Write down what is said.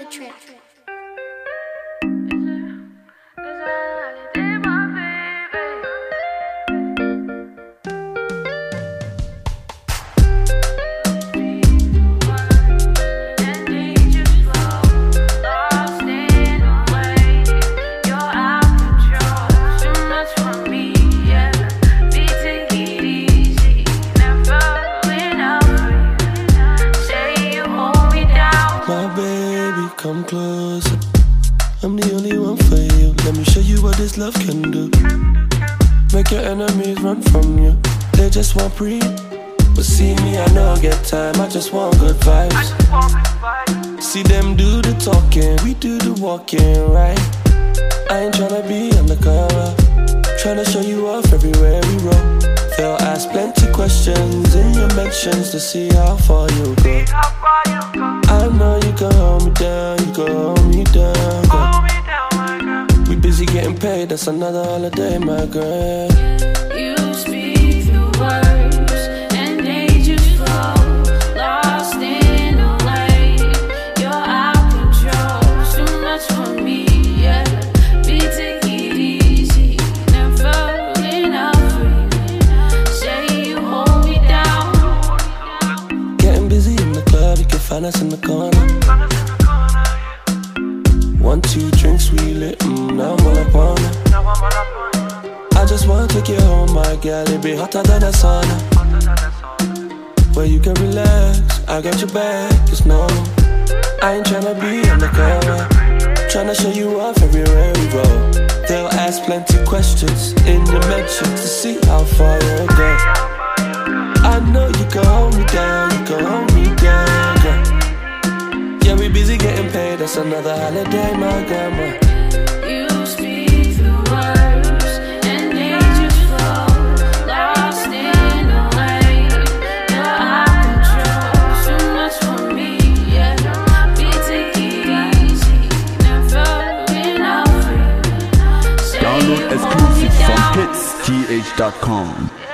the track. Come closer, I'm the only one for you. Let me show you what this love can do. Make your enemies run from you. They just want pre. But see me, I don't get time, I just want good vibes. See them do the talking, we do the walking, right? I ain't tryna be undercover, tryna show you off everywhere we roll. They'll ask plenty questions in your mentions to see how far you go. I know you can hold me down, you can hold me down, girl. We busy getting paid, that's another holiday, my girl. You speak the words and they just flow, lost in a way. You're out control, it's too much for me, yeah. We take it easy, never enough for you. Say you hold me down. Getting busy in the club, you can find us in the corner. 1, 2 drinks, we lit, now I'm all up on it. I just wanna take you home, my girl, it be hotter than a sauna. Where you can relax, I got your back, it's normal. I ain't tryna be undercover, tryna show you off everywhere we roll. They'll ask plenty questions in your mentions to see how far you'll go. I know you can hold me down, you can hold me down, girl. Yeah, we busy getting paid, that's another holiday, my grandma. You speak the words and they just flow, lost in a way. You're out control, too much for me, yeah. We take it easy, never enough for you. Download exclusive from hitsgh.com.